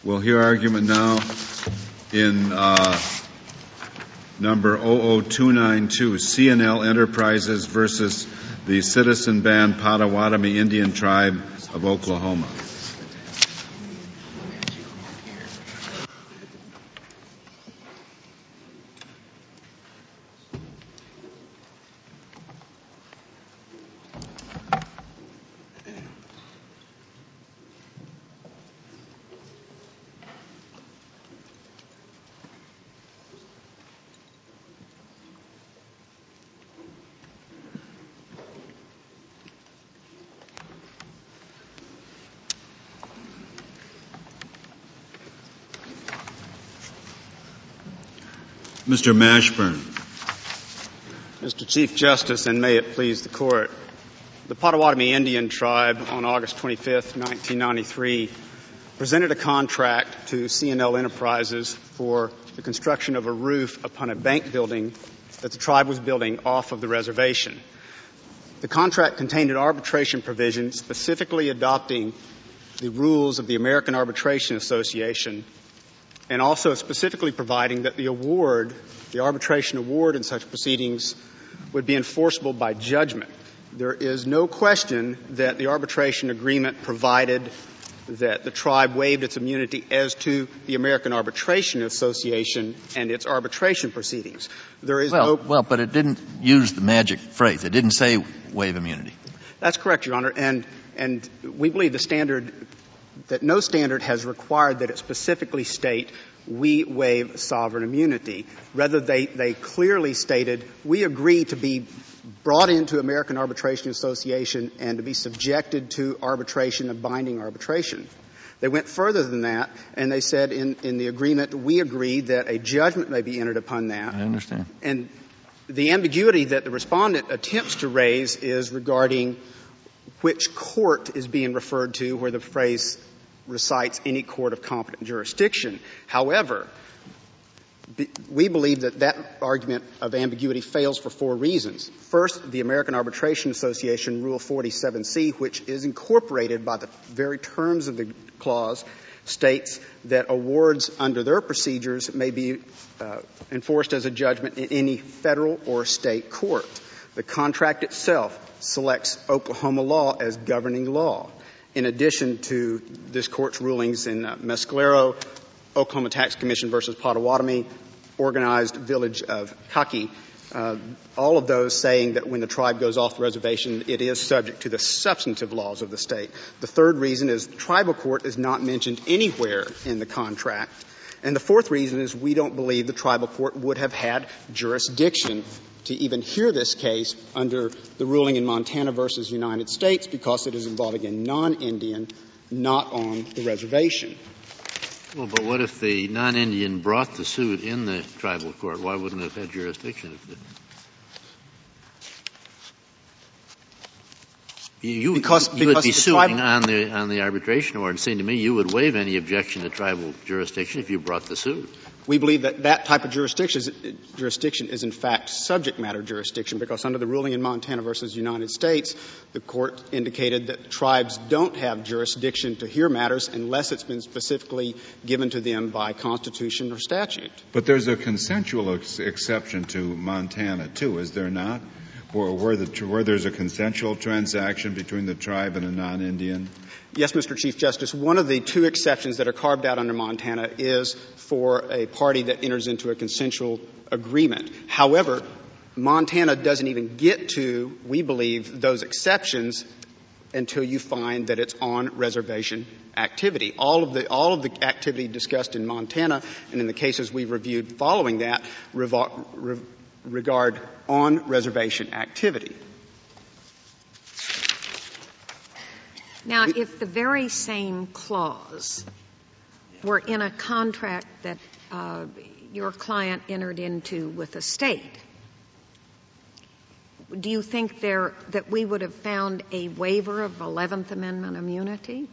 We'll hear argument now in number 00292, CNL Enterprises versus the citizen-banned Potawatomi Indian Tribe of Oklahoma. Mr. Mashburn. Mr. Chief Justice, and may it please the Court, the Potawatomi Indian Tribe on August 25, 1993, presented a contract to CNL Enterprises for the construction of a roof upon a bank building that the tribe was building off of the reservation. The contract contained an arbitration provision specifically adopting the rules of the American Arbitration Association, and also specifically providing that the arbitration award in such proceedings would be enforceable by judgment. There is no question that the arbitration agreement provided that the tribe waived its immunity as to the American Arbitration Association and its arbitration proceedings. There is but it didn't use the magic phrase. It didn't say waive immunity. That's correct, Your Honor. And we believe that no standard has required that it specifically state we waive sovereign immunity. Rather, they clearly stated we agree to be brought into American Arbitration Association and to be subjected to arbitration and binding arbitration. They went further than that, and they said in the agreement we agree that a judgment may be entered upon that. I understand. And the ambiguity that the respondent attempts to raise is regarding which court is being referred to, where the phrase recites any court of competent jurisdiction. However, we believe that argument of ambiguity fails for four reasons. First, the American Arbitration Association Rule 47C, which is incorporated by the very terms of the clause, states that awards under their procedures may be enforced as a judgment in any federal or state court. The contract itself selects Oklahoma law as governing law. In addition to this Court's rulings in Mescalero, Oklahoma Tax Commission versus Potawatomi, Organized Village of Kaki, all of those saying that when the tribe goes off the reservation, it is subject to the substantive laws of the state. The third reason is the tribal court is not mentioned anywhere in the contract. And the fourth reason is we don't believe the tribal court would have had jurisdiction to even hear this case under the ruling in Montana versus United States because it is involving a non-Indian not on the reservation. Well, but what if the non-Indian brought the suit in the tribal court? Why wouldn't it have had jurisdiction? You would be suing on the arbitration award. It seemed to me you would waive any objection to tribal jurisdiction if you brought the suit. We believe that type of jurisdiction is in fact subject matter jurisdiction because under the ruling in Montana versus United States, the court indicated that tribes don't have jurisdiction to hear matters unless it's been specifically given to them by constitution or statute. But there's a consensual exception to Montana, too, is there not? Where there's a consensual transaction between the tribe and a non-Indian? Yes, Mr. Chief Justice. One of the two exceptions that are carved out under Montana is for a party that enters into a consensual agreement. However, Montana doesn't even get to, we believe, those exceptions until you find that it's on reservation activity. All of the activity discussed in Montana and in the cases we reviewed following that regard on reservation activity. Now, if the very same clause were in a contract that your client entered into with a state, do you think that we would have found a waiver of 11th Amendment immunity?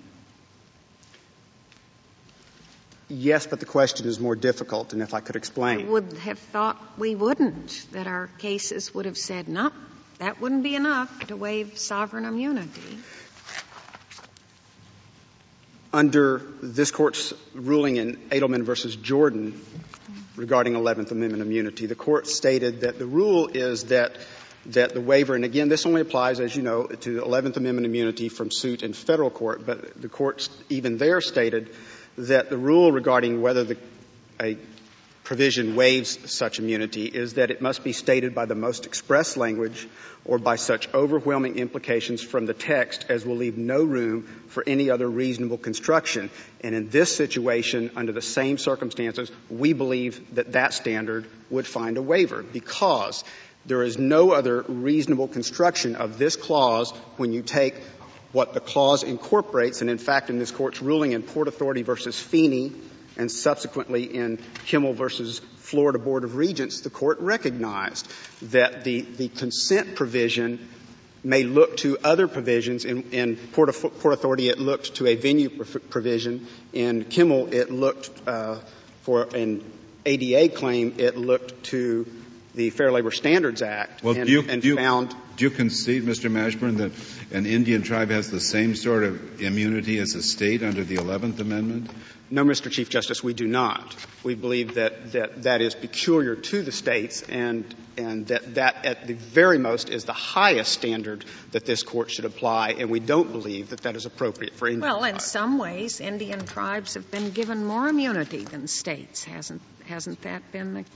Yes, but the question is more difficult, and if I could explain. I would have thought we wouldn't, that our cases would have said, no, that wouldn't be enough to waive sovereign immunity. Under this Court's ruling in Edelman versus Jordan regarding 11th Amendment immunity, the Court stated that the rule is that the waiver, and again, this only applies, as you know, to 11th Amendment immunity from suit in federal court, but the Court even there stated that the rule regarding whether a provision waives such immunity is that it must be stated by the most express language or by such overwhelming implications from the text as will leave no room for any other reasonable construction. And in this situation, under the same circumstances, we believe that that standard would find a waiver because there is no other reasonable construction of this clause when you take what the clause incorporates. And in fact, in this Court's ruling in Port Authority versus Feeney and subsequently in Kimmel versus Florida Board of Regents, the Court recognized that the consent provision may look to other provisions. In Port Authority, it looked to a venue provision. In Kimmel, it looked for an ADA claim, it looked to the Fair Labor Standards Act. Well, do you concede, Mr. Mashburn, that an Indian tribe has the same sort of immunity as a state under the 11th Amendment? No, Mr. Chief Justice, we do not. We believe that is peculiar to the states and that at the very most is the highest standard that this Court should apply, and we don't believe that is appropriate for Indian tribes. Well, in some ways, Indian tribes have been given more immunity than states. Hasn't that been the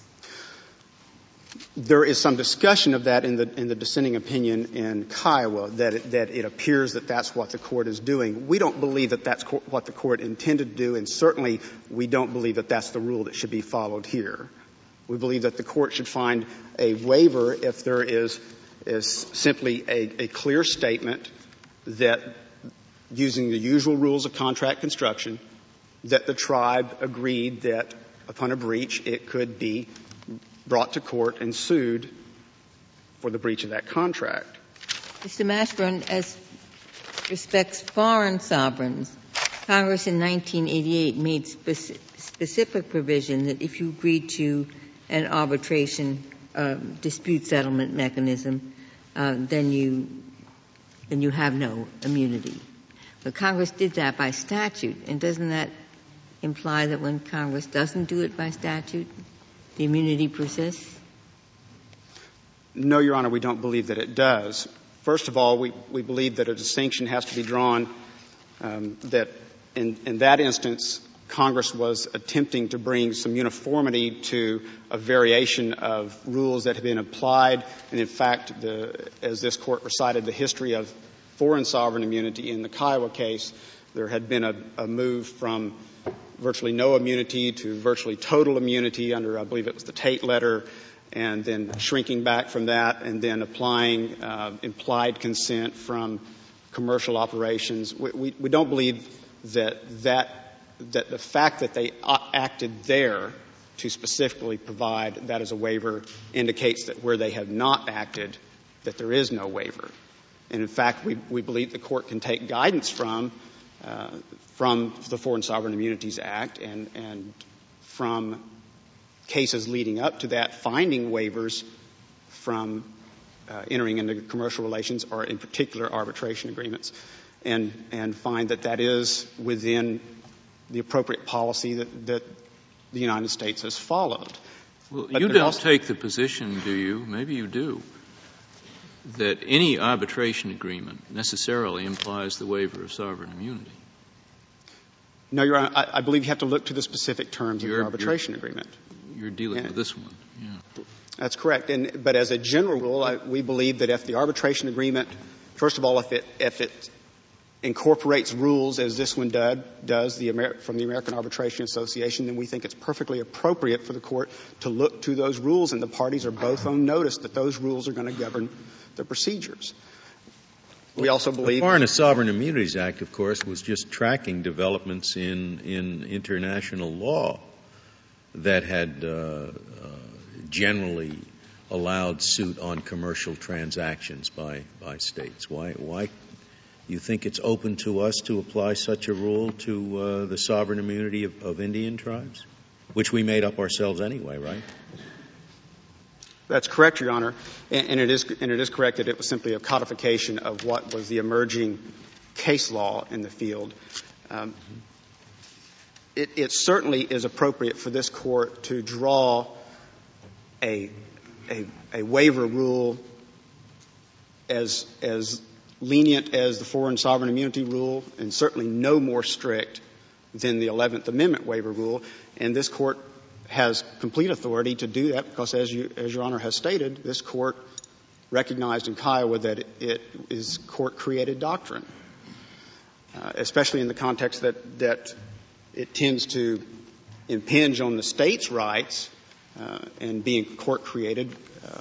There is some discussion of that in the dissenting opinion in Kiowa, that it appears that that's what the Court is doing. We don't believe that that's what the Court intended to do, and certainly we don't believe that that's the rule that should be followed here. We believe that the Court should find a waiver if there is simply a clear statement that, using the usual rules of contract construction, that the tribe agreed that upon a breach it could be brought to court and sued for the breach of that contract. Mr. Mashburn, as respects foreign sovereigns, Congress in 1988 made specific provision that if you agreed to an arbitration dispute settlement mechanism, then you have no immunity. But Congress did that by statute, and doesn't that imply that when Congress doesn't do it by statute, the immunity persists? No, Your Honor, we don't believe that it does. First of all, we believe that a distinction has to be drawn that in that instance Congress was attempting to bring some uniformity to a variation of rules that had been applied. And in fact, as this Court recited the history of foreign sovereign immunity in the Kiowa case, there had been a move from virtually no immunity to virtually total immunity under, I believe it was the Tate letter, and then shrinking back from that and then applying implied consent from commercial operations. We don't believe that the fact that they acted there to specifically provide that as a waiver indicates that where they have not acted, that there is no waiver. And in fact, we believe the Court can take guidance from the Foreign Sovereign Immunities Act and from cases leading up to that, finding waivers from entering into commercial relations or in particular arbitration agreements, and find that is within the appropriate policy that the United States has followed. Well, you don't take the position, do you? Maybe you do, that any arbitration agreement necessarily implies the waiver of sovereign immunity. No, Your Honor, I believe you have to look to the specific terms of the arbitration agreement. You're dealing with this one. Yeah. That's correct. But as a general rule, we believe that if the arbitration agreement, first of all, if it incorporates rules as this one does from the American Arbitration Association, then we think it's perfectly appropriate for the Court to look to those rules, and the parties are both on notice that those rules are going to govern the procedures. We also believe the Foreign Sovereign Immunities Act, of course, was just tracking developments in international law that had generally allowed suit on commercial transactions by states. Why you think it's open to us to apply such a rule to the sovereign immunity of Indian tribes, which we made up ourselves anyway, right? That's correct, Your Honor, and it is correct that it was simply a codification of what was the emerging case law in the field. It certainly is appropriate for this court to draw a waiver rule as lenient as the Foreign Sovereign Immunity Rule, and certainly no more strict than the 11th Amendment waiver rule. And this court has complete authority to do that because, as Your Honor has stated, this court recognized in Kiowa that it is court-created doctrine, especially in the context that it tends to impinge on the state's rights and being court-created.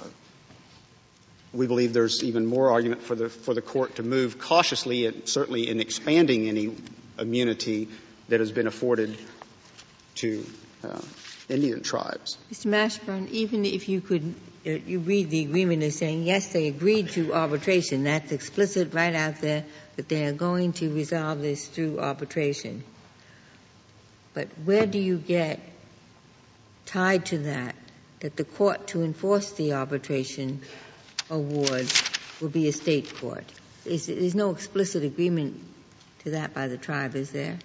We believe there's even more argument for the court to move cautiously, and certainly in expanding any immunity that has been afforded to Indian tribes. Mr. Mashburn, even if you could, you read the agreement as saying, yes, they agreed to arbitration. That's explicit right out there that they are going to resolve this through arbitration. But where do you get tied to that the court to enforce the arbitration award will be a state court? There's no explicit agreement to that by the tribe, is there?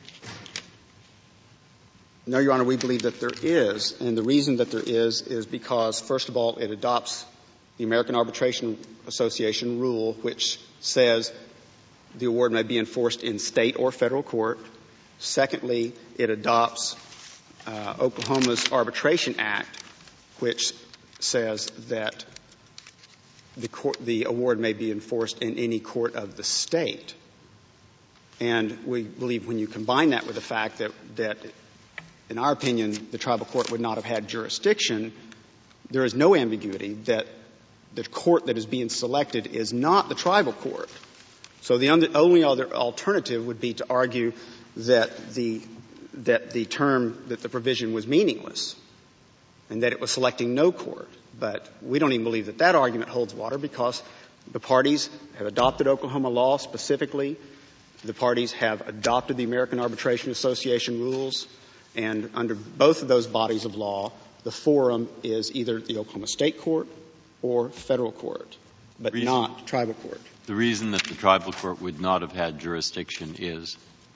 No, Your Honor, we believe that there is. And the reason that there is because, first of all, it adopts the American Arbitration Association rule, which says the award may be enforced in state or federal court. Secondly, it adopts Oklahoma's Arbitration Act, which says that the award may be enforced in any court of the state. And we believe when you combine that with the fact that in our opinion, the tribal court would not have had jurisdiction, there is no ambiguity that the court that is being selected is not the tribal court. So the only other alternative would be to argue that the provision was meaningless and that it was selecting no court. But we don't even believe that argument holds water because the parties have adopted Oklahoma law specifically. The parties have adopted the American Arbitration Association rules. And under both of those bodies of law, the forum is either the Oklahoma State Court or federal court, but not tribal court. The reason that the tribal court would not have had jurisdiction is?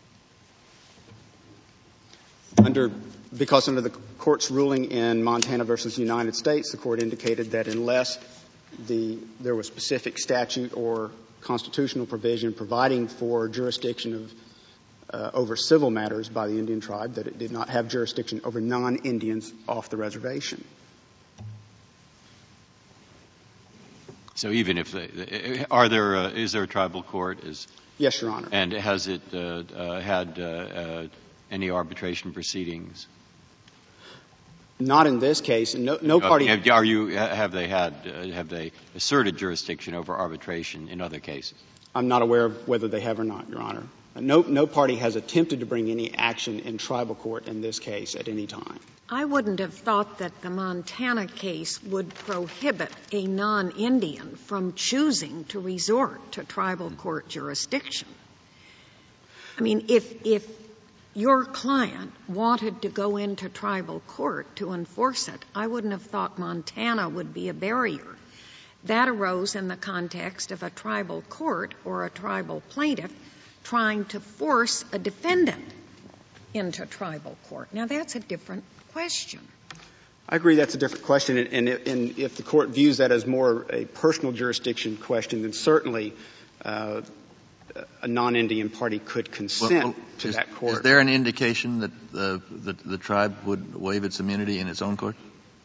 Because under the court's ruling in Montana versus United States, the court indicated that unless there was specific statute or constitutional provision providing for jurisdiction over civil matters by the Indian tribe, that it did not have jurisdiction over non-Indians off the reservation. So even if is there a tribal court? Yes, Your Honor. And has it had any arbitration proceedings? Not in this case. No party. Have they asserted jurisdiction over arbitration in other cases? I'm not aware of whether they have or not, Your Honor. No party has attempted to bring any action in tribal court in this case at any time. I wouldn't have thought that the Montana case would prohibit a non-Indian from choosing to resort to tribal court jurisdiction. I mean, if your client wanted to go into tribal court to enforce it, I wouldn't have thought Montana would be a barrier. That arose in the context of a tribal court or a tribal plaintiff trying to force a defendant into tribal court. Now, that's a different question. I agree that's a different question, and if the court views that as more a personal jurisdiction question, then certainly a non-Indian party could consent to that court. Is there an indication that the tribe would waive its immunity in its own court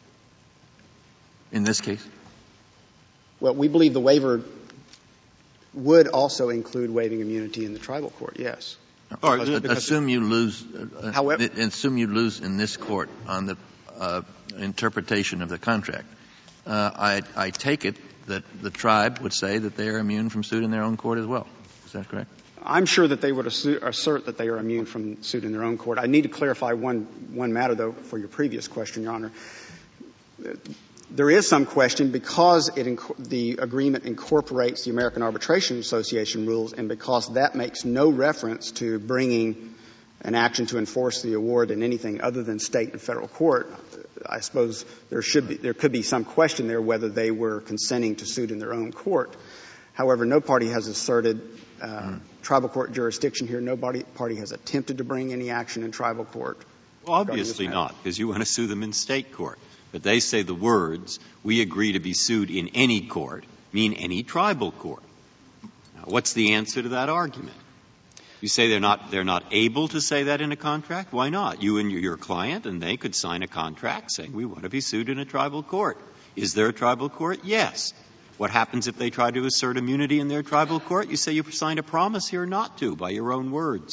in this case? Well, we believe the waiver would also include waiving immunity in the tribal court, yes. All right, assume you lose in this court on the interpretation of the contract. I take it that the tribe would say that they are immune from suit in their own court as well. Is that correct? I'm sure that they would assert that they are immune from suit in their own court. I need to clarify one matter, though, for your previous question, Your Honor. There is some question because the agreement incorporates the American Arbitration Association rules, and because that makes no reference to bringing an action to enforce the award in anything other than state and federal court, I suppose there could be some question there whether they were consenting to suit in their own court. However, no party has asserted tribal court jurisdiction here. No party has attempted to bring any action in tribal court. Well, obviously not, because you want to sue them in state court. But they say the words, we agree to be sued in any court, mean any tribal court. Now, what's the answer to that argument? You say they're not able to say that in a contract? Why not? You and your client, and they could sign a contract saying we want to be sued in a tribal court. Is there a tribal court? Yes. What happens if they try to assert immunity in their tribal court? You say you've signed a promise here not to by your own words.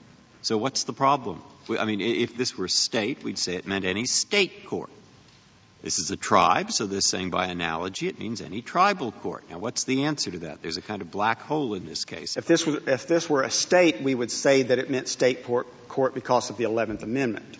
So what's the problem? I mean, if this were state, we'd say it meant any state court. This is a tribe, so they're saying by analogy it means any tribal court. Now, what's the answer to that? There's a kind of black hole in this case. If this were a state, we would say that it meant state court because of the 11th Amendment.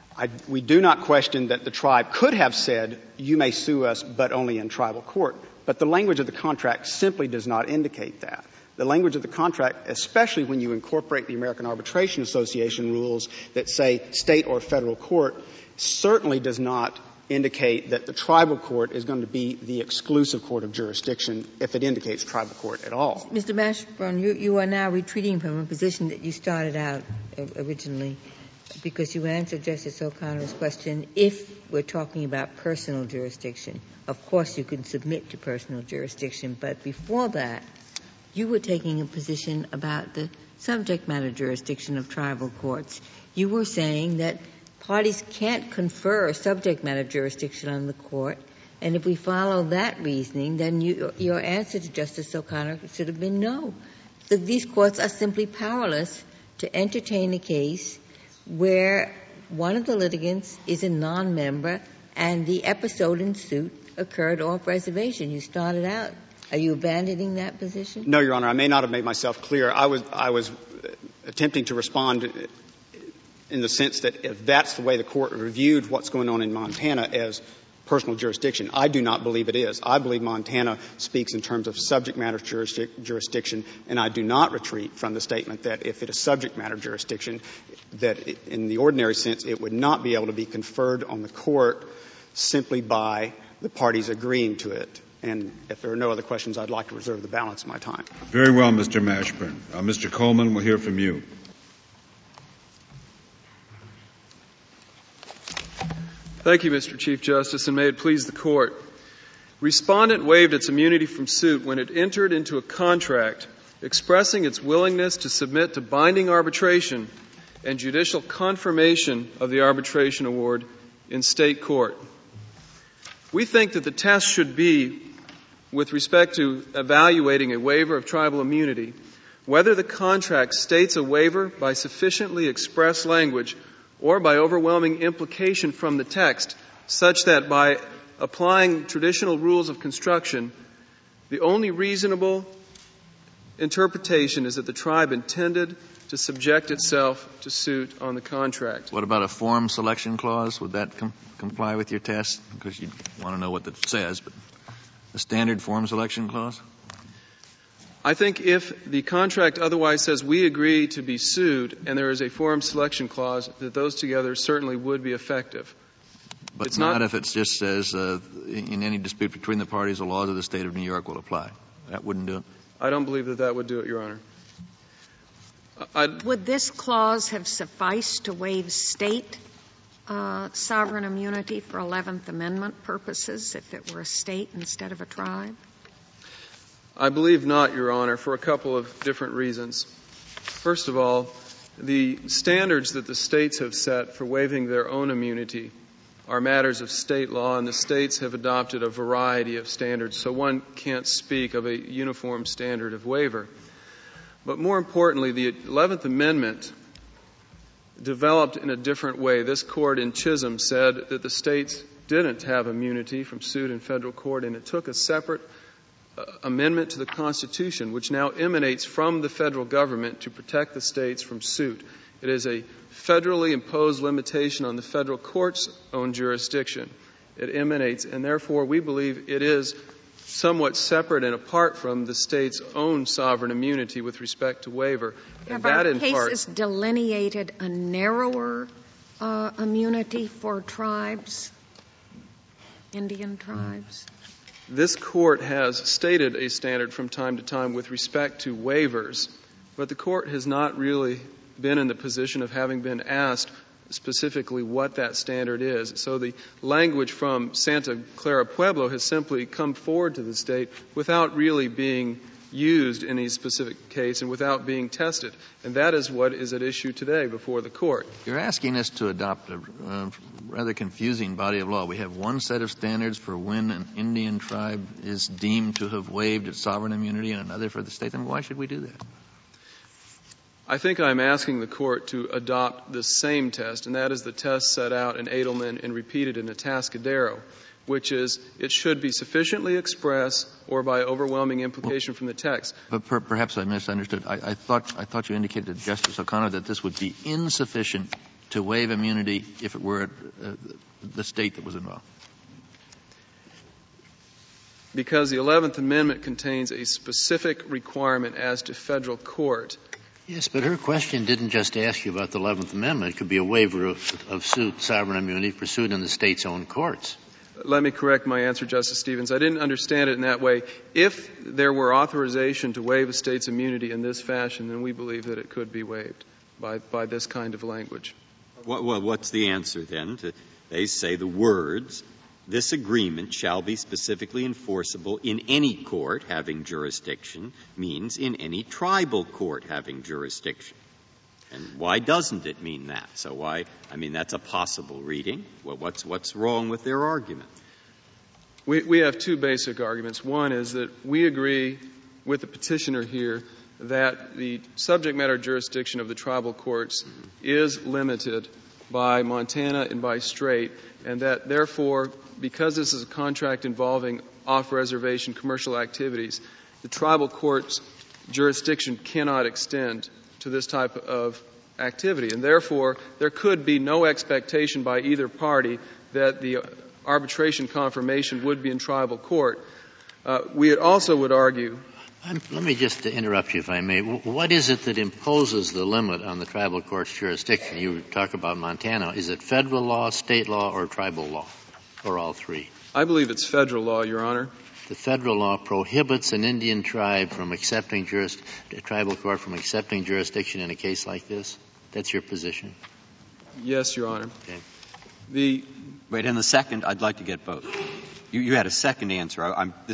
We do not question that the tribe could have said, you may sue us, but only in tribal court. But the language of the contract simply does not indicate that. The language of the contract, especially when you incorporate the American Arbitration Association rules that say state or federal court, certainly does not indicate that the tribal court is going to be the exclusive court of jurisdiction if it indicates tribal court at all. Mr. Mashburn, you are now retreating from a position that you started out originally because you answered Justice O'Connor's question. If we're talking about personal jurisdiction, of course you can submit to personal jurisdiction, but before that, you were taking a position about the subject matter jurisdiction of tribal courts. You were saying that parties can't confer subject matter jurisdiction on the court, and if we follow that reasoning, then your answer to Justice O'Connor should have been no. That these courts are simply powerless to entertain a case where one of the litigants is a non-member and the episode in suit occurred off reservation. You started out. Are you abandoning that position? No, Your Honor. I may not have made myself clear. I was attempting to respond in the sense that if that's the way the court reviewed what's going on in Montana as personal jurisdiction, I do not believe it is. I believe Montana speaks in terms of subject matter jurisdiction, and I do not retreat from the statement that if it is subject matter jurisdiction, that in the ordinary sense it would not be able to be conferred on the court simply by the parties agreeing to it. And if there are no other questions, I'd like to reserve the balance of my time. Very well, Mr. Mashburn. Mr. Coleman, we'll hear from you. Thank you, Mr. Chief Justice, and may it please the Court. Respondent waived its immunity from suit when it entered into a contract expressing its willingness to submit to binding arbitration and judicial confirmation of the arbitration award in state court. We think that the test should be, with respect to evaluating a waiver of tribal immunity, whether the contract states a waiver by sufficiently express language or by overwhelming implication from the text, such that by applying traditional rules of construction, the only reasonable interpretation is that the tribe intended to subject itself to suit on the contract. What about a form selection clause? Would that comply with your test? Because you want to know what it says, but a standard form selection clause? I think if the contract otherwise says we agree to be sued and there is a forum selection clause, that those together certainly would be effective. But it's not if it just says in any dispute between the parties, the laws of the state of New York will apply. That wouldn't do it? I don't believe that that would do it, Your Honor. Would this clause have sufficed to waive state sovereign immunity for 11th Amendment purposes if it were a state instead of a tribe? I believe not, Your Honor, for a couple of different reasons. First of all, the standards that the states have set for waiving their own immunity are matters of state law, and the states have adopted a variety of standards, so one can't speak of a uniform standard of waiver. But more importantly, the 11th Amendment developed in a different way. This court in Chisholm said that the states didn't have immunity from suit in federal court, and it took a separate amendment to the Constitution, which now emanates from the federal government to protect the states from suit. It is a federally imposed limitation on the federal court's own jurisdiction. It emanates, and therefore we believe it is somewhat separate and apart from the state's own sovereign immunity with respect to waiver. Have our cases delineated a narrower immunity for tribes, Indian tribes? This Court has stated a standard from time to time with respect to waivers, but the Court has not really been in the position of having been asked specifically what that standard is. So the language from Santa Clara Pueblo has simply come forward to the State without really being used in a specific case and without being tested. And that is what is at issue today before the Court. You're asking us to adopt a rather confusing body of law. We have one set of standards for when an Indian tribe is deemed to have waived its sovereign immunity and another for the State. Then why should we do that? I think I'm asking the Court to adopt the same test, and that is the test set out in Edelman and repeated in Atascadero, which is it should be sufficiently expressed or by overwhelming implication from the text. But perhaps I misunderstood. I thought you indicated, Justice O'Connor, that this would be insufficient to waive immunity if it were the State that was involved. Because the 11th Amendment contains a specific requirement as to federal court. Yes, but her question didn't just ask you about the 11th Amendment. It could be a waiver of suit, sovereign immunity pursued in the State's own courts. Let me correct my answer, Justice Stevens. I didn't understand it in that way. If there were authorization to waive a State's immunity in this fashion, then we believe that it could be waived by this kind of language. Well, what's the answer then? They say the words, "This agreement shall be specifically enforceable in any court having jurisdiction," means in any tribal court having jurisdiction. And why doesn't it mean that? So that's a possible reading. Well, what's wrong with their argument? We have two basic arguments. One is that we agree with the petitioner here that the subject matter jurisdiction of the tribal courts is limited by Montana and by Strait, and that therefore, because this is a contract involving off-reservation commercial activities, the tribal court's jurisdiction cannot extend to this type of activity. And therefore, there could be no expectation by either party that the arbitration confirmation would be in tribal court. We also would argue. Let me just interrupt you, if I may. What is it that imposes the limit on the tribal court's jurisdiction? You talk about Montana. Is it federal law, state law, or tribal law, or all three? I believe it's federal law, Your Honor. The federal law prohibits an Indian tribe from accepting tribal court from accepting jurisdiction in a case like this? That's your position? Yes, Your Honor. Okay. Wait, and the second, I'd like to get both. You had a second answer.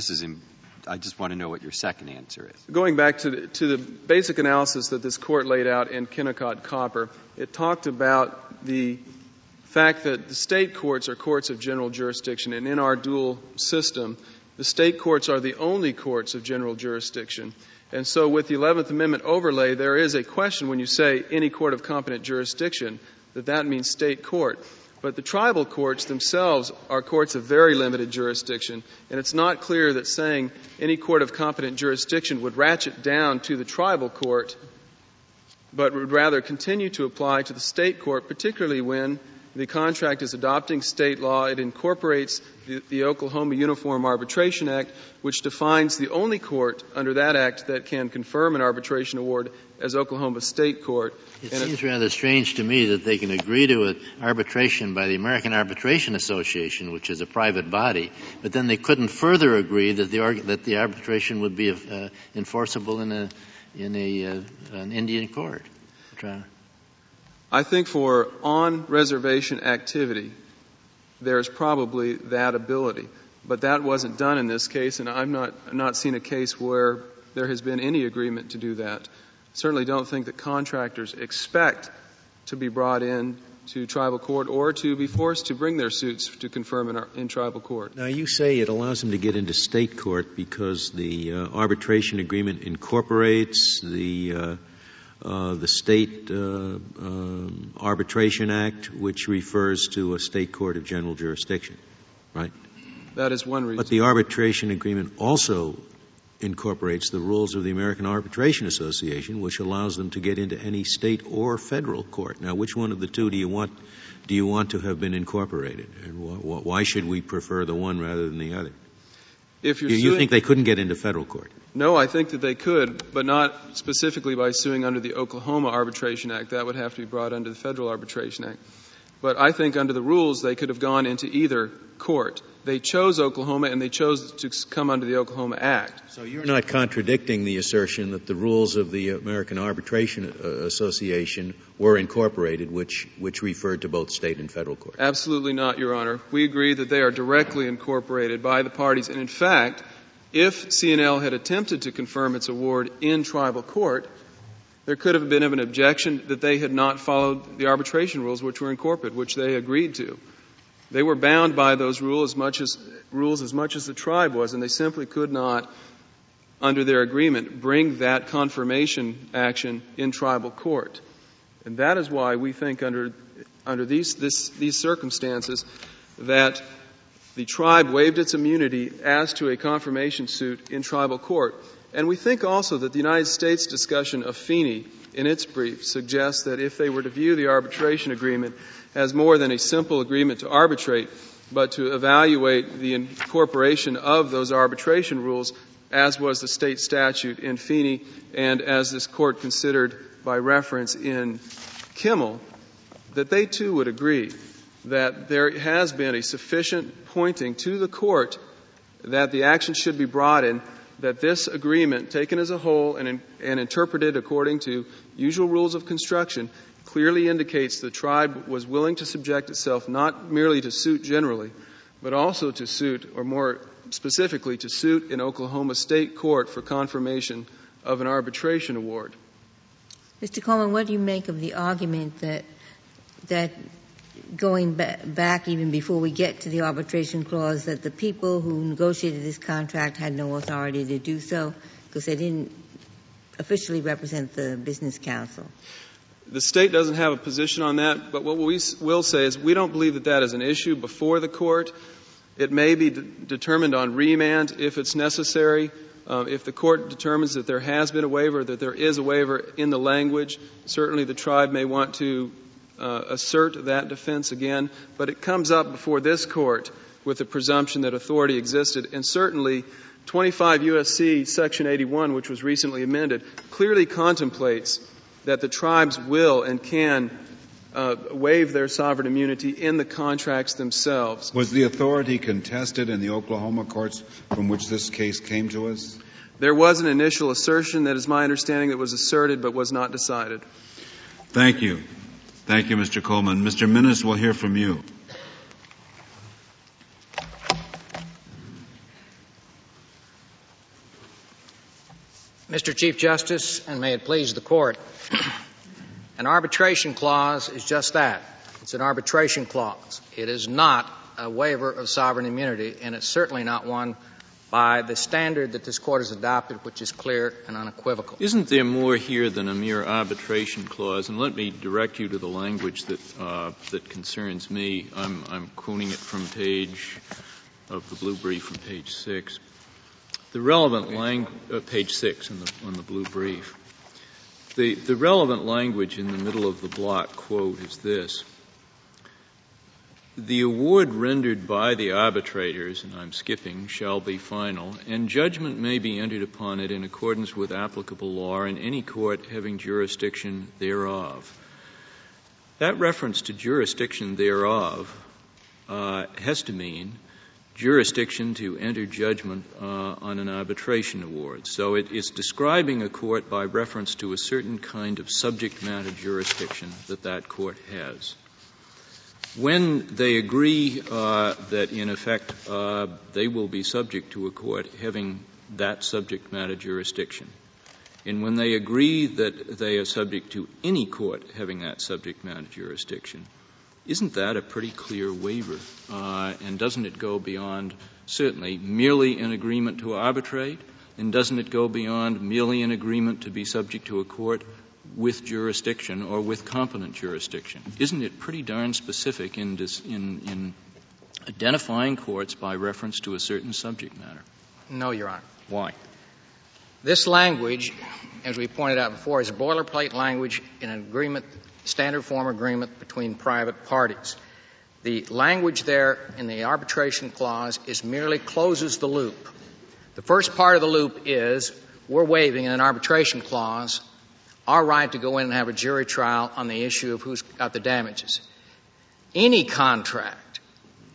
I just want to know what your second answer is. Going back to the basic analysis that this Court laid out in Kennecott Copper, it talked about the fact that the state courts are courts of general jurisdiction, and in our dual system, the state courts are the only courts of general jurisdiction. And so with the 11th Amendment overlay, there is a question when you say any court of competent jurisdiction, that means state court. But the tribal courts themselves are courts of very limited jurisdiction, and it's not clear that saying any court of competent jurisdiction would ratchet down to the tribal court, but would rather continue to apply to the state court, particularly when the contract is adopting state law. It incorporates the Oklahoma Uniform Arbitration Act, which defines the only court under that act that can confirm an arbitration award as Oklahoma State Court. It seems rather strange to me that they can agree to an arbitration by the American Arbitration Association, which is a private body, but then they couldn't further agree that the arbitration would be enforceable in an Indian court. I think for on-reservation activity, there's probably that ability. But that wasn't done in this case, and I've not seen a case where there has been any agreement to do that. Certainly don't think that contractors expect to be brought in to tribal court or to be forced to bring their suits to confirm in tribal court. Now, you say it allows them to get into state court because the arbitration agreement incorporates the State Arbitration Act, which refers to a state court of general jurisdiction, right? That is one reason. But the arbitration agreement also incorporates the rules of the American Arbitration Association, which allows them to get into any state or federal court. Now, which one of the two do you want to have been incorporated? And why should we prefer the one rather than the other? You think they couldn't get into federal court? No, I think that they could, but not specifically by suing under the Oklahoma Arbitration Act. That would have to be brought under the Federal Arbitration Act. But I think under the rules, they could have gone into either court. they chose Oklahoma and they chose to come under the Oklahoma Act. So you're not contradicting the assertion that the rules of the American Arbitration Association were incorporated, which referred to both state and federal courts? Absolutely not, Your Honor. We agree that they are directly incorporated by the parties. And in fact, if CNL had attempted to confirm its award in tribal court, there could have been an objection that they had not followed the arbitration rules which were incorporated, which they agreed to. They were bound by those rules as much as the tribe was, and they simply could not, under their agreement, bring that confirmation action in tribal court. And that is why we think under these circumstances that the tribe waived its immunity as to a confirmation suit in tribal court. And we think also that the United States discussion of Feeney in its brief suggests that if they were to view the arbitration agreement as more than a simple agreement to arbitrate, but to evaluate the incorporation of those arbitration rules, as was the state statute in Feeney and as this court considered by reference in Kimmel, that they too would agree that there has been a sufficient pointing to the court that the action should be brought in, that this agreement, taken as a whole and interpreted according to usual rules of construction, clearly indicates the tribe was willing to subject itself not merely to suit generally, but also to suit, or more specifically to suit in Oklahoma State Court for confirmation of an arbitration award. Mr. Coleman, what do you make of the argument that going back even before we get to the arbitration clause, that the people who negotiated this contract had no authority to do so because they didn't officially represent the business council? The state doesn't have a position on that, but what we will say is we don't believe that that is an issue before the court. It may be determined on remand if it's necessary. If the court determines that there has been a waiver, that there is a waiver in the language, certainly the tribe may want to assert that defense again, but it comes up before this court with the presumption that authority existed. And certainly 25 U.S.C. Section 81, which was recently amended, clearly contemplates that the tribes will and can waive their sovereign immunity in the contracts themselves. Was the authority contested in the Oklahoma courts from which this case came to us? There was an initial assertion that is my understanding that was asserted but was not decided. Thank you. Thank you, Mr. Coleman. Mr. Minnis, we'll hear from you. Mr. Chief Justice, and may it please the Court, an arbitration clause is just that. It's an arbitration clause. It is not a waiver of sovereign immunity, and it's certainly not one by the standard that this Court has adopted, which is clear and unequivocal. Isn't there more here than a mere arbitration clause? And let me direct you to the language that concerns me. I'm quoting it from page of the blue brief from page 6. The relevant page 6 on the blue brief. The relevant language in the middle of the block quote is this: "The award rendered by the arbitrators," and I'm skipping, "shall be final, and judgment may be entered upon it in accordance with applicable law in any court having jurisdiction thereof." That reference to jurisdiction thereof has to mean jurisdiction to enter judgment on an arbitration award. So it is describing a court by reference to a certain kind of subject matter jurisdiction that court has. When they agree that, in effect, they will be subject to a court having that subject matter jurisdiction, and when they agree that they are subject to any court having that subject matter jurisdiction, isn't that a pretty clear waiver? And doesn't it go beyond, certainly, merely an agreement to arbitrate? And doesn't it go beyond merely an agreement to be subject to a court with jurisdiction or with competent jurisdiction? Isn't it pretty darn specific in identifying courts by reference to a certain subject matter? No, Your Honor. Why? This language, as we pointed out before, is boilerplate language in an agreement, standard form agreement between private parties. The language there in the arbitration clause is merely closes the loop. The first part of the loop is we're waiving in an arbitration clause our right to go in and have a jury trial on the issue of who's got the damages. Any contract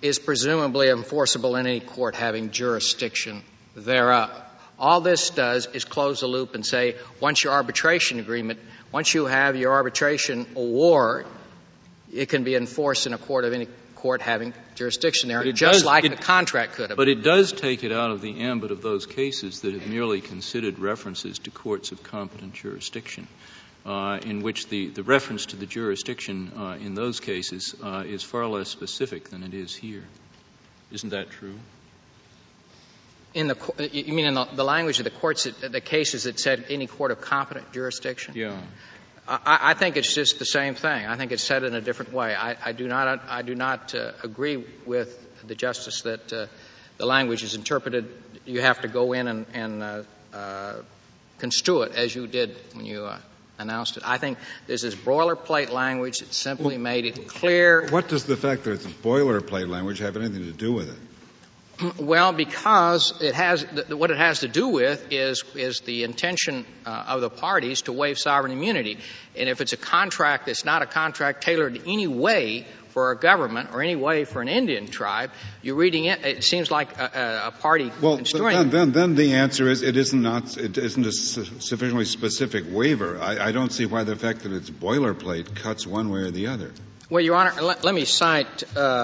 is presumably enforceable in any court having jurisdiction thereof. All this does is close the loop and say, once you have your arbitration award, it can be enforced in a court of any court having jurisdiction there, just like the contract could have. But it does take it out of the ambit of those cases that have merely considered references to courts of competent jurisdiction, in which the reference to the jurisdiction in those cases is far less specific than it is here. Isn't that true? You mean in the language of the courts, the cases that said any court of competent jurisdiction? Yeah. I think it's just the same thing. I think it's said in a different way. I do not agree with the Justice that the language is interpreted. You have to go in and construe it as you did when you announced it. I think this is boilerplate language. It simply made it clear. What does the fact that it's boilerplate language have anything to do with it? Well, because what it has to do with is the intention of the parties to waive sovereign immunity. And if it's a contract that's not a contract tailored any way for a government or any way for an Indian tribe, you're reading it seems like a party construing. Well, then the answer is it isn't a sufficiently specific waiver. I don't see why the fact that it's boilerplate cuts one way or the other. Well, Your Honor, let me cite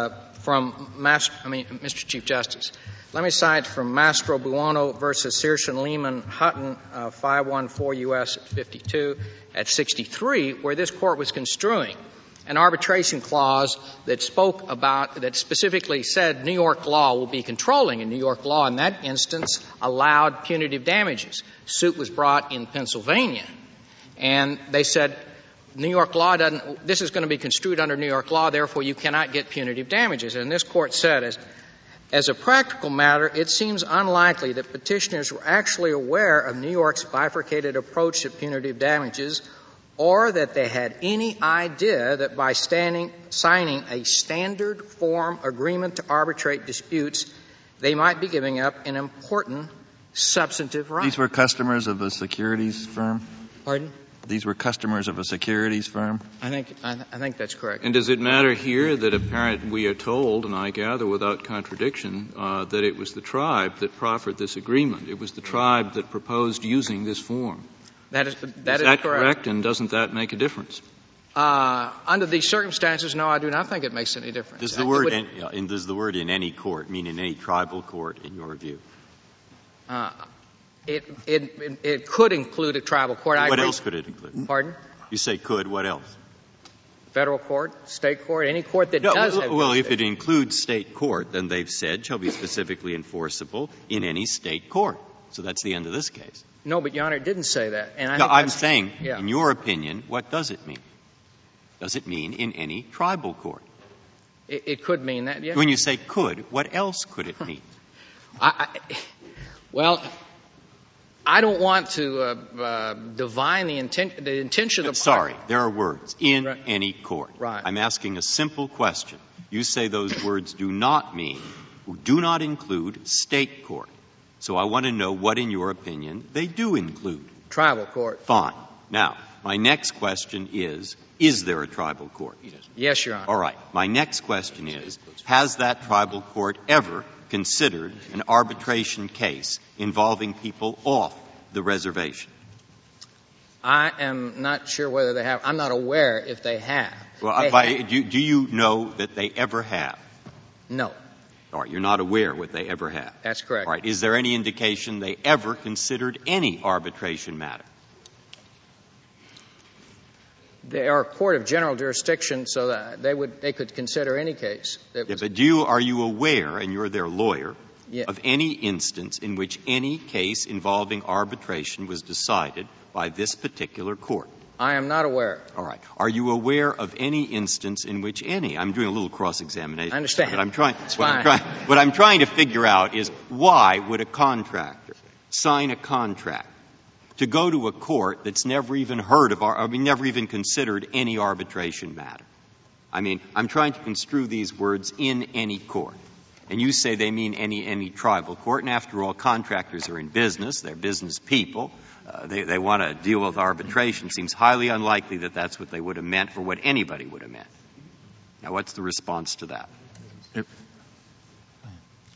Mr. Chief Justice, let me cite from Mastro Buono versus Searson Lehman Hutton, 514 U.S. 52 at 63, where this court was construing an arbitration clause that specifically said New York law will be controlling, and New York law in that instance allowed punitive damages. Suit was brought in Pennsylvania, and they said New York law this is going to be construed under New York law, therefore you cannot get punitive damages. And this court said, as a practical matter, it seems unlikely that petitioners were actually aware of New York's bifurcated approach to punitive damages, or that they had any idea that by signing a standard form agreement to arbitrate disputes, they might be giving up an important substantive right. These were customers of a securities firm? Pardon? These were customers of a securities firm? I think that's correct. And does it matter here that we are told, and I gather without contradiction, that it was the tribe that proffered this agreement? It was the tribe that proposed using this form. That is correct, and doesn't that make a difference? Under these circumstances, no, I do not think it makes any difference. Does the word in any court mean in any tribal court, in your view? It could include a tribal court. What else could it include? Pardon? You say could. What else? Federal court, state court, any court that does have. Well, if it includes state court, then they've said shall be specifically enforceable in any state court. So that's the end of this case. No, but Your Honor, it didn't say that. And I'm saying, in your opinion, what does it mean? Does it mean in any tribal court? It could mean that, yes. When you say could, what else could it mean? Well, I don't want to divine the intention of the Sorry, there are words. In any court. Right. I'm asking a simple question. You say those words do not include state court. So I want to know what, in your opinion, they do include. Tribal court. Fine. Now, my next question is there a tribal court? Yes, Your Honor. All right. My next question is, has that tribal court ever considered an arbitration case involving people off the reservation? I am not sure whether they have. I'm not aware if they have. Well, do you know that they ever have? No. All right. You're not aware what they ever have. That's correct. All right. Is there any indication they ever considered any arbitration matter? They are a court of general jurisdiction, so that they could consider any case. But are you aware, and you're their lawyer, of any instance in which any case involving arbitration was decided by this particular court? I am not aware. All right. Are you aware of any instance in which I'm doing a little cross-examination. I understand. But what I'm trying to figure out is why would a contractor sign a contract to go to a court that's never even never even considered any arbitration matter? I mean, I'm trying to construe these words in any court. And you say they mean any tribal court. And after all, contractors are in business. They're business people. They want to deal with arbitration. It seems highly unlikely that that's what they would have meant or what anybody would have meant. Now, what's the response to that?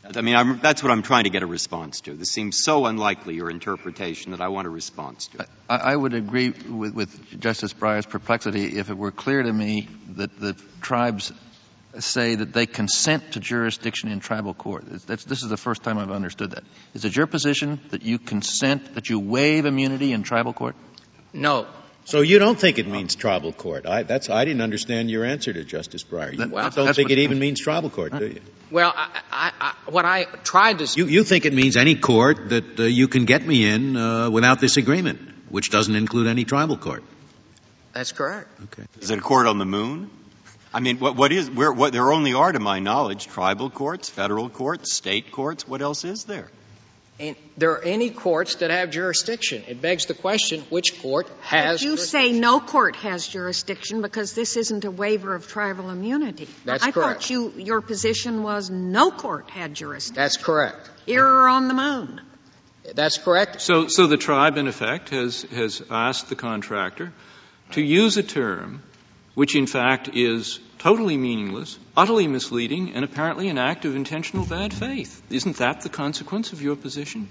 I mean, that's what I'm trying to get a response to. This seems so unlikely, your interpretation, that I want a response to it. I would agree with Justice Breyer's perplexity if it were clear to me that the tribes say that they consent to jurisdiction in tribal court. This is the first time I've understood that. Is it your position that you consent, that you waive immunity in tribal court? No. So you don't think it means tribal court? I didn't understand your answer to Justice Breyer. You don't think it even means tribal court, do you? Well, what I tried to... You think it means any court that you can get me in without this agreement, which doesn't include any tribal court. That's correct. Okay. Is it a court on the moon? I mean, there only are, to my knowledge, tribal courts, federal courts, state courts. What else is there? And there are any courts that have jurisdiction. It begs the question, which court has jurisdiction? You say no court has jurisdiction because this isn't a waiver of tribal immunity. That's correct. I thought your position was no court had jurisdiction. That's correct. Here or on the moon. That's correct. So the tribe, in effect, has asked the contractor to use a term which, in fact, is totally meaningless, utterly misleading, and apparently an act of intentional bad faith. Isn't that the consequence of your position?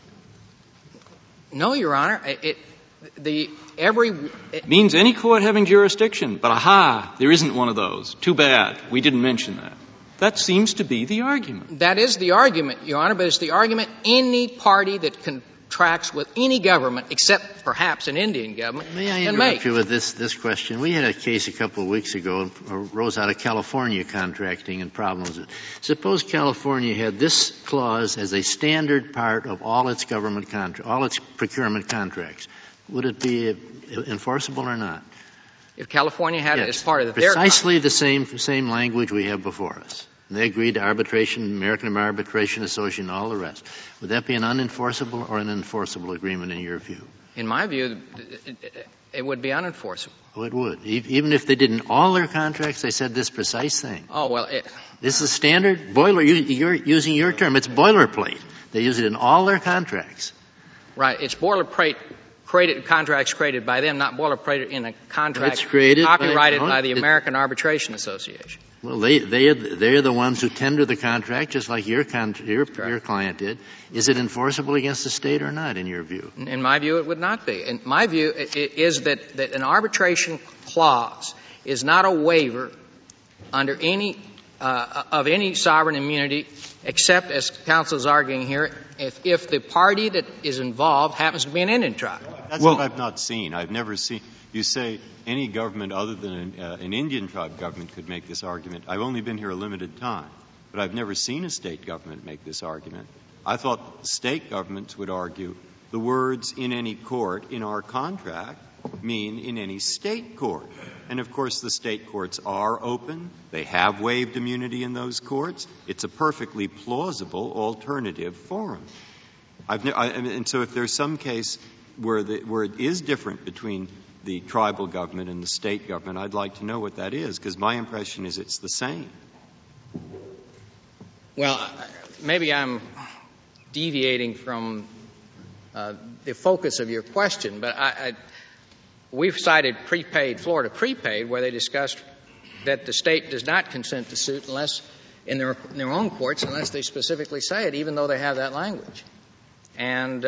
No, Your Honor. It means any court having jurisdiction, but aha, there isn't one of those. Too bad. We didn't mention that. That seems to be the argument. That is the argument, Your Honor, but it's the argument any party that contracts with any government, except perhaps an Indian government, can make. May I interrupt you with this question? We had a case a couple of weeks ago, arose out of California contracting and problems. Suppose California had this clause as a standard part of all its government all its procurement contracts. Would it be enforceable or not? If California had it as part of precisely the same language we have before us. And they agreed to arbitration, American Arbitration Association, and all the rest. Would that be an unenforceable or an enforceable agreement in your view? In my view, it would be unenforceable. Oh, it would. Even if they did in all their contracts, they said this precise thing. Oh, well, this is standard you're using your term. It's boilerplate. They use it in all their contracts. Right. It's boilerplate. Contracts created by them, not boilerplate in a contract copyrighted by the American Arbitration Association. Well, they're the ones who tender the contract, just like your client did. Is it enforceable against the state or not, in your view? In my view, it would not be. In my view, it is that an arbitration clause is not a waiver under any of any sovereign immunity, except, as counsel is arguing here, if the party that is involved happens to be an Indian tribe. That's what I've not seen. I've never seen. You say any government other than an Indian tribe government could make this argument. I've only been here a limited time, but I've never seen a state government make this argument. I thought state governments would argue the words "in any court" in our contract mean in any state court. And, of course, the state courts are open. They have waived immunity in those courts. It's a perfectly plausible alternative forum. And so if there's some case where it is different between the tribal government and the state government, I'd like to know what that is, because my impression is it's the same. Well, maybe I'm deviating from the focus of your question, but we've cited Florida prepaid, where they discussed that the state does not consent to suit unless in their own courts, unless they specifically say it, even though they have that language. And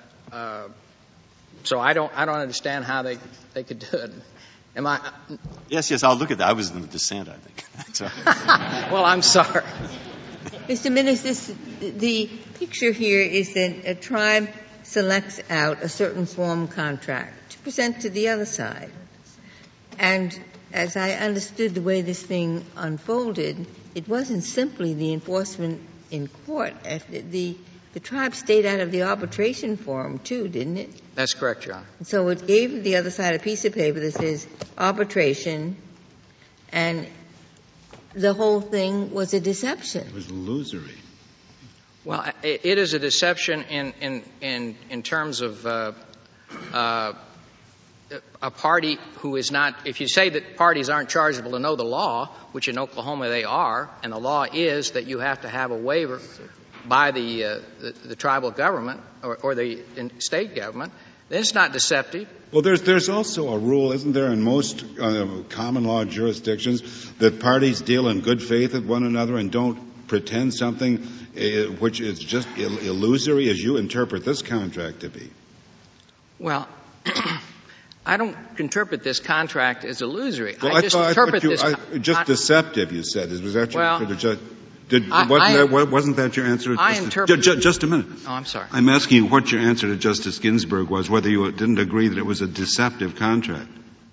so I don't understand how they could do it. Am I? Yes, I'll look at that. I was in the dissent, I think. Well, I'm sorry. Mr. Minister, the picture here is that a tribe selects out a certain form contract to present to the other side. And as I understood the way this thing unfolded, it wasn't simply the enforcement in court. The tribe stayed out of the arbitration forum, too, didn't it? That's correct, Your Honor. So it gave the other side a piece of paper that says arbitration, and the whole thing was a deception. It was illusory. Well, it is a deception in terms of a party who is not — if you say that parties aren't chargeable to know the law, which in Oklahoma they are, and the law is that you have to have a waiver by the tribal government or the state government, then it's not deceptive. Well, there's also a rule, isn't there, in most common law jurisdictions that parties deal in good faith with one another and don't pretend something which is just illusory as you interpret this contract to be? Well, I don't interpret this contract as illusory. Well, I just interpret this just deceptive. You said was that your well, wasn't that your answer? Just a minute. Oh, I'm sorry. I'm asking you what your answer to Justice Ginsburg was. Whether you didn't agree that it was a deceptive contract.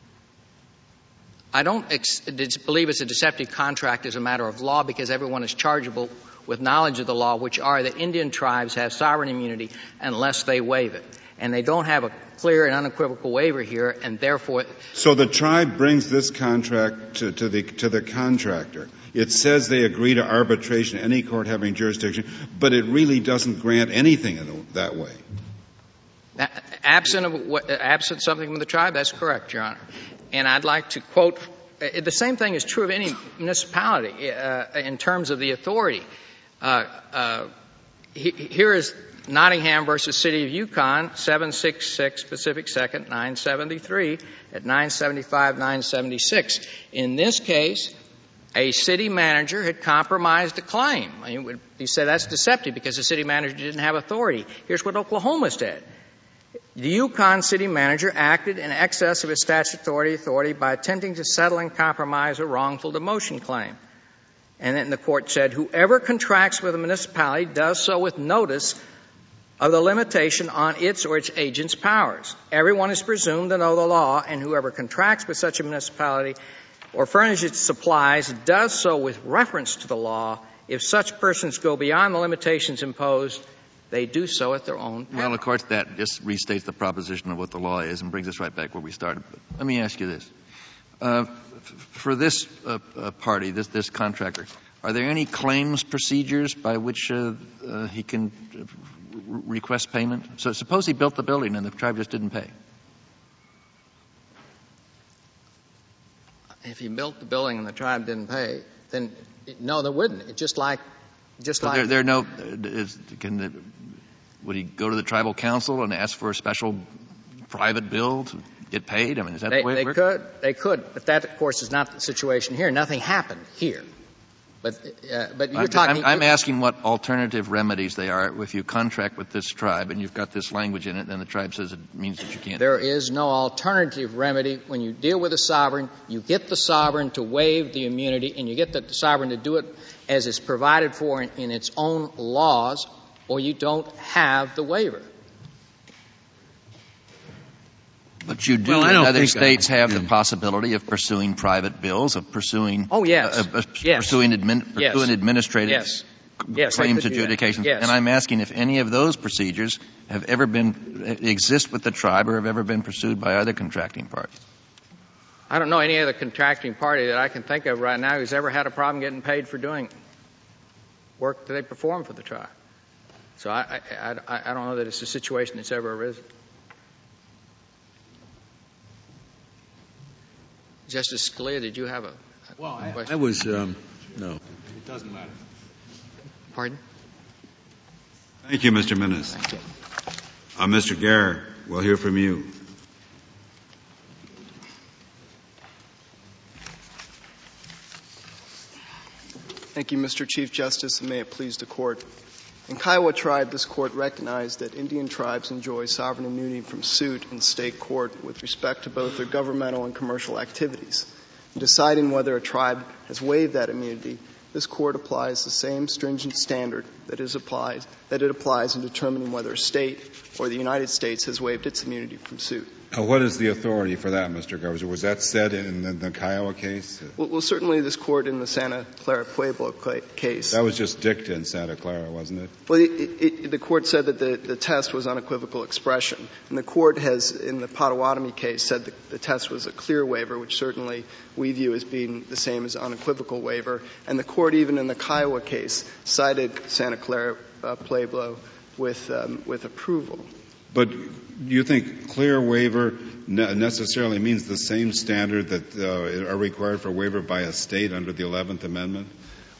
I don't believe it's a deceptive contract as a matter of law because everyone is chargeable with knowledge of the law, which are that Indian tribes have sovereign immunity unless they waive it. And they don't have a clear and unequivocal waiver here, and therefore... So the tribe brings this contract to the contractor. It says they agree to arbitration, any court having jurisdiction, but it really doesn't grant anything in that way. Absent something from the tribe, that's correct, Your Honor. And I'd like to quote, the same thing is true of any municipality in terms of the authority. Here is Nottingham versus City of Yukon, 766 Pacific 2nd, 973 at 975, 976. In this case, a city manager had compromised a claim. You say that's deceptive because the city manager didn't have authority. Here's what Oklahoma said. The Yukon city manager acted in excess of his statutory authority by attempting to settle and compromise a wrongful demotion claim. And then the court said, whoever contracts with a municipality does so with notice of the limitation on its or its agent's powers. Everyone is presumed to know the law, and whoever contracts with such a municipality or furnishes supplies does so with reference to the law. If such persons go beyond the limitations imposed, they do so at their own peril. Well, of course, that just restates the proposition of what the law is and brings us right back where we started. But let me ask you this. For this party, this contractor, are there any claims procedures by which he can request payment? So suppose he built the building and the tribe just didn't pay. If he built the building and the tribe didn't pay, then no, there wouldn't. It's just like there are no. Would he go to the tribal council and ask for a special private bill to get paid? I mean, is that the way it works? They could, but that, of course, is not the situation here. Nothing happened here. But you're talking. I'm asking what alternative remedies they are if you contract with this tribe and you've got this language in it, and the tribe says it means that you can't. There is no alternative remedy. When you deal with a sovereign, you get the sovereign to waive the immunity, and you get the sovereign to do it as is provided for in its own laws, or you don't have the waiver. But you do. Well, other states have the possibility of pursuing private bills, of pursuing. Oh, yes. Pursuing administrative claims adjudications. Yes. And I'm asking if any of those procedures have ever exist with the tribe or have ever been pursued by other contracting parties. I don't know any other contracting party that I can think of right now who's ever had a problem getting paid for doing work that they perform for the tribe. So I don't know that it's a situation that's ever arisen. Justice Scalia, did you have a question? I was, no. It doesn't matter. Pardon? Thank you, Mr. Minnis. Thank you. Mr. Garrett, we'll hear from you. Thank you, Mr. Chief Justice, and may it please the Court. In Kiowa Tribe, this Court recognized that Indian tribes enjoy sovereign immunity from suit in state court with respect to both their governmental and commercial activities. In deciding whether a tribe has waived that immunity, this Court applies the same stringent standard that it applies in determining whether a state or the United States has waived its immunity from suit. What is the authority for that, Mr. Garza? Was that said in the Kiowa case? Well, certainly this Court in the Santa Clara Pueblo case. That was just dicta in Santa Clara, wasn't it? Well, the Court said that the test was unequivocal expression. And the Court has, in the Potawatomi case, said that the test was a clear waiver, which certainly we view as being the same as unequivocal waiver. And the Court, even in the Kiowa case, cited Santa Clara Pueblo with approval. But do you think clear waiver necessarily means the same standard that are required for waiver by a state under the 11th Amendment?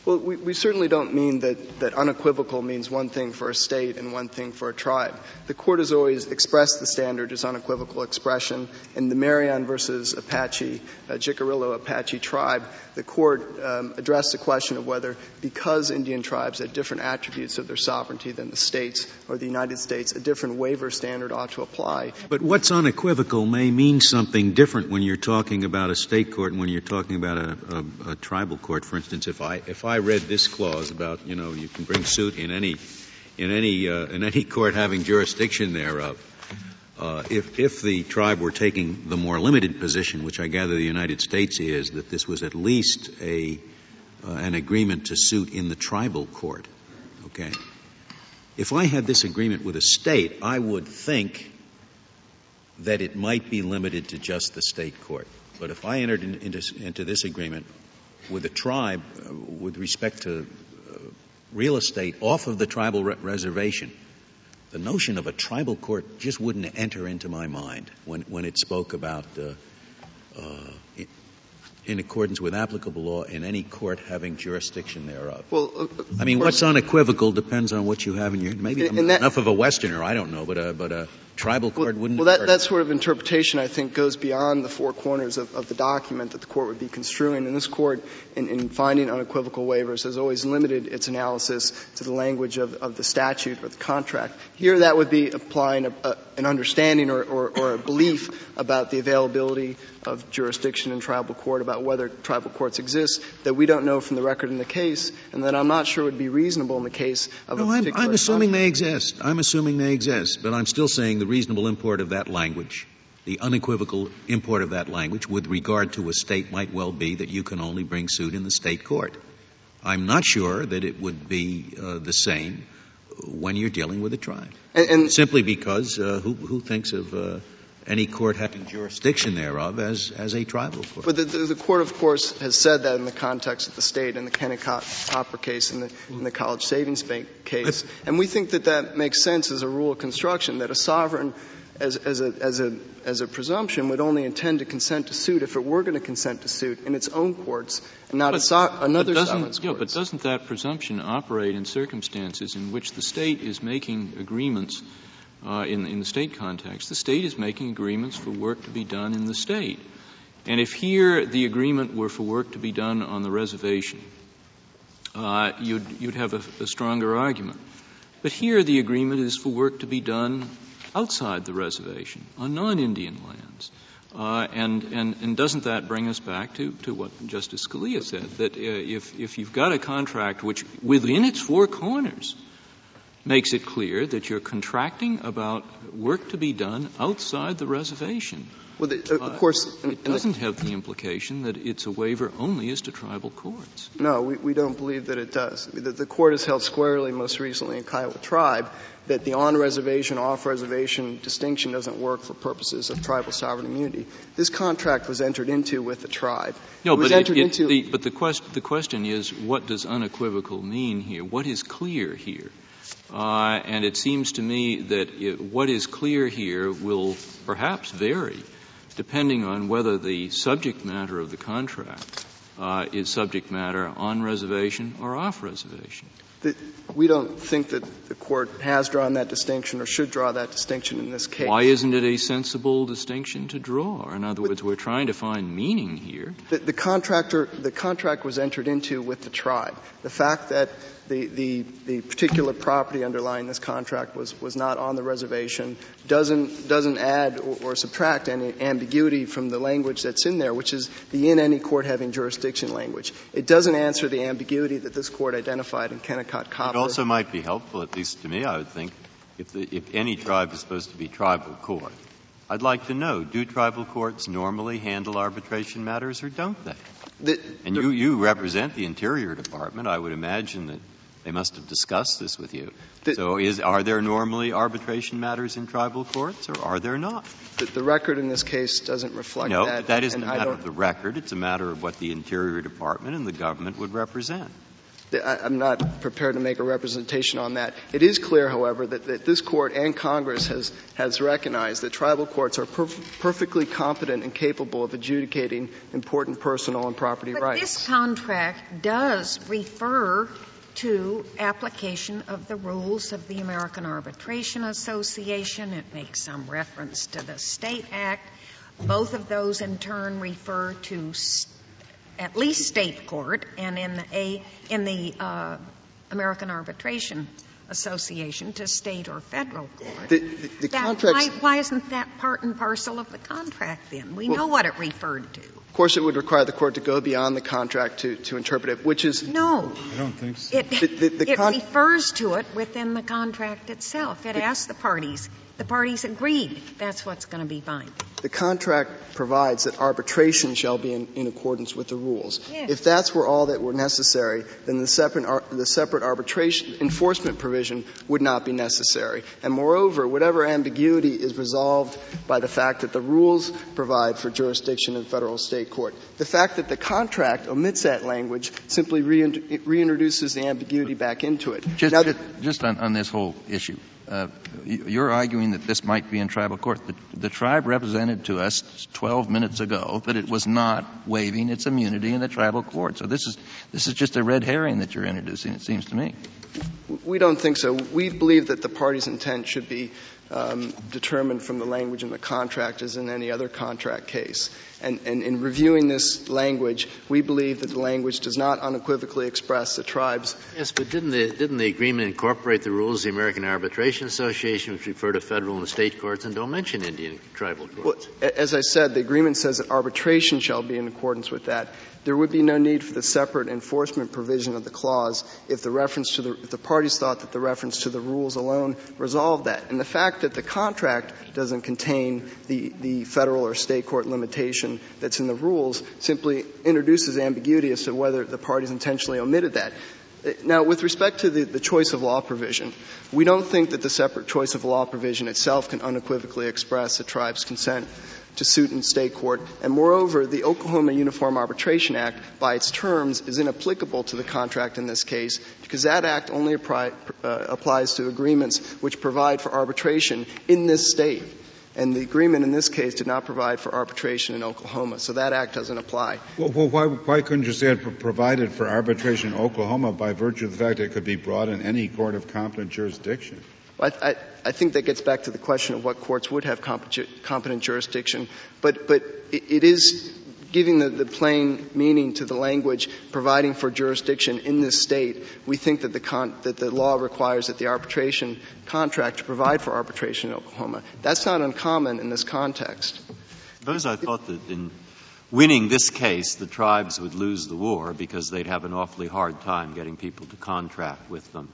Well, we certainly don't mean that unequivocal means one thing for a state and one thing for a tribe. The Court has always expressed the standard as unequivocal expression. In the Marion versus Apache, Jicarillo Apache tribe, the Court addressed the question of whether, because Indian tribes had different attributes of their sovereignty than the states or the United States, a different waiver standard ought to apply. But what's unequivocal may mean something different when you're talking about a state court and when you're talking about a tribal court. For instance, if I read this clause about, you can bring suit in any court having jurisdiction thereof, if the tribe were taking the more limited position, which I gather the United States is, that this was at least an agreement to suit in the tribal court, okay? If I had this agreement with a state, I would think that it might be limited to just the state court. But if I entered into this agreement with a tribe with respect to real estate off of the tribal reservation, the notion of a tribal court just wouldn't enter into my mind when it spoke about in accordance with applicable law in any court having jurisdiction thereof. Well, what's unequivocal depends on what you have in your. Maybe I'm enough of a Westerner, I don't know, but a tribal court wouldn't. Well, that sort of interpretation, I think, goes beyond the four corners of the document that the Court would be construing. And this Court, in finding unequivocal waivers, has always limited its analysis to the language of the statute or the contract. Here, that would be applying an understanding or a belief about the availability of jurisdiction in tribal court, about whether tribal courts exist, that we don't know from the record in the case, and that I'm not sure would be reasonable in the case of a particular I'm assuming they exist. I'm assuming they exist, but I'm still saying the reasonable import of that language, the unequivocal import of that language with regard to a state might well be that you can only bring suit in the state court. I'm not sure that it would be the same when you're dealing with a tribe. And simply because who thinks of any court having jurisdiction thereof as a tribal court. But the Court, of course, has said that in the context of the state, in the Kennecott Copper case, in the College Savings Bank case. And we think that makes sense as a rule of construction, that a sovereign, as a presumption, would only intend to consent to suit if it were going to consent to suit in its own courts and not another sovereign's courts. But doesn't that presumption operate in circumstances in which the state is making agreements in the state context? The state is making agreements for work to be done in the state. And if here the agreement were for work to be done on the reservation, you'd have a stronger argument. But here the agreement is for work to be done outside the reservation, on non-Indian lands. And doesn't that bring us back to what Justice Scalia said, that if you've got a contract which within its four corners makes it clear that you're contracting about work to be done outside the reservation, well, of course, it doesn't have the implication that it's a waiver only as to tribal courts. No, we don't believe that it does. The Court has held squarely most recently in Kiowa Tribe that the on-reservation, off-reservation distinction doesn't work for purposes of tribal sovereign immunity. This contract was entered into with the tribe. No, but the question is, what does unequivocal mean here? What is clear here? And it seems to me that what is clear here will perhaps vary depending on whether the subject matter of the contract is subject matter on reservation or off reservation. We don't think that the Court has drawn that distinction or should draw that distinction in this case. Why isn't it a sensible distinction to draw? In other words, we're trying to find meaning here. The contract was entered into with the tribe. The fact that the particular property underlying this contract was not on the reservation doesn't add or subtract any ambiguity from the language that's in there, which is the in any court having jurisdiction language. It doesn't answer the ambiguity that this Court identified in Kennecott Copper. It also might be helpful, at least to me, I would think, if any tribe is supposed to be tribal court. I'd like to know, do tribal courts normally handle arbitration matters or don't they? And you represent the Interior Department. I would imagine that they must have discussed this with you. So are there normally arbitration matters in tribal courts, or are there not? The record in this case doesn't reflect that. No, that isn't a matter of the record. It's a matter of what the Interior Department and the government would represent. I'm not prepared to make a representation on that. It is clear, however, that this Court and Congress has recognized that tribal courts are perfectly competent and capable of adjudicating important personal and property rights. But this contract does refer to application of the rules of the American Arbitration Association. It makes some reference to the State Act. Both of those in turn refer to at least state court, and in the American Arbitration Association to state or federal court. The contract. Why isn't that part and parcel of the contract then? We know what it referred to. Of course, it would require the court to go beyond the contract to interpret it, which is no. I don't think so. It refers to it within the contract itself. It asks the parties. The parties agreed that's what's going to be binding. The contract provides that arbitration shall be in accordance with the rules. Yes. If that's all that were necessary, then the separate arbitration enforcement provision would not be necessary. And moreover, whatever ambiguity is resolved by the fact that the rules provide for jurisdiction in federal state court, the fact that the contract omits that language simply reintroduces the ambiguity back into it. Just on this whole issue. You're arguing that this might be in tribal court. The tribe represented to us 12 minutes ago that it was not waiving its immunity in the tribal court. So this is just a red herring that you're introducing, it seems to me. We don't think so. We believe that the party's intent should be determined from the language in the contract as in any other contract case. And in reviewing this language, we believe that the language does not unequivocally express the tribe's. Yes, but didn't the agreement incorporate the rules of the American Arbitration Association, which refer to federal and state courts and don't mention Indian tribal courts? Well, as I said, the agreement says that arbitration shall be in accordance with that. There would be no need for the separate enforcement provision of the clause if the parties thought that the reference to the rules alone resolved that. And the fact that the contract doesn't contain the federal or state court limitation that's in the rules simply introduces ambiguity as to whether the parties intentionally omitted that. Now, with respect to the choice of law provision, we don't think that the separate choice of law provision itself can unequivocally express the tribe's consent to suit in state court. And moreover, the Oklahoma Uniform Arbitration Act, by its terms, is inapplicable to the contract in this case because that act only applies to agreements which provide for arbitration in this state. And the agreement in this case did not provide for arbitration in Oklahoma, so that act doesn't apply. Well, why couldn't you say it provided for arbitration in Oklahoma by virtue of the fact that it could be brought in any court of competent jurisdiction? I think that gets back to the question of what courts would have competent jurisdiction. But it is giving the plain meaning to the language providing for jurisdiction in this state. We think that the law requires that the arbitration contract to provide for arbitration in Oklahoma. That's not uncommon in this context. Suppose I thought that in winning this case, the tribes would lose the war because they'd have an awfully hard time getting people to contract with them.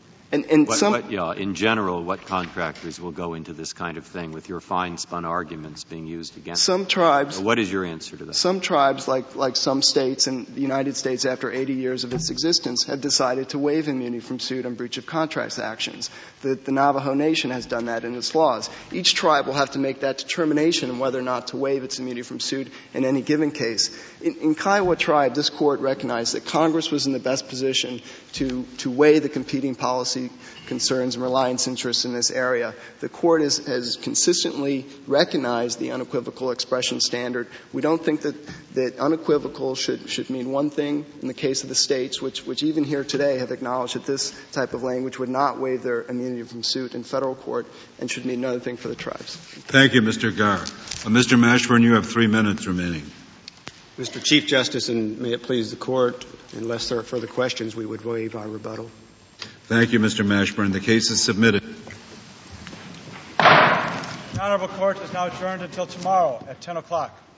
In general, what contractors will go into this kind of thing with your fine-spun arguments being used against some tribes? What is your answer to that? Some tribes, like some states in the United States after 80 years of its existence, have decided to waive immunity from suit on breach of contracts actions. The Navajo Nation has done that in its laws. Each tribe will have to make that determination on whether or not to waive its immunity from suit in any given case. In Kiowa Tribe, this Court recognized that Congress was in the best position to weigh the competing policy concerns and reliance interests in this area. The Court has consistently recognized the unequivocal expression standard. We don't think that unequivocal should mean one thing in the case of the states, which even here today have acknowledged that this type of language would not waive their immunity from suit in federal court and should mean another thing for the tribes. Thank you, Mr. Garr. Mr. Mashburn, you have 3 minutes remaining. Mr. Chief Justice, and may it please the Court, unless there are further questions, we would waive our rebuttal. Thank you, Mr. Mashburn. The case is submitted. The Honorable Court is now adjourned until tomorrow at 10 o'clock.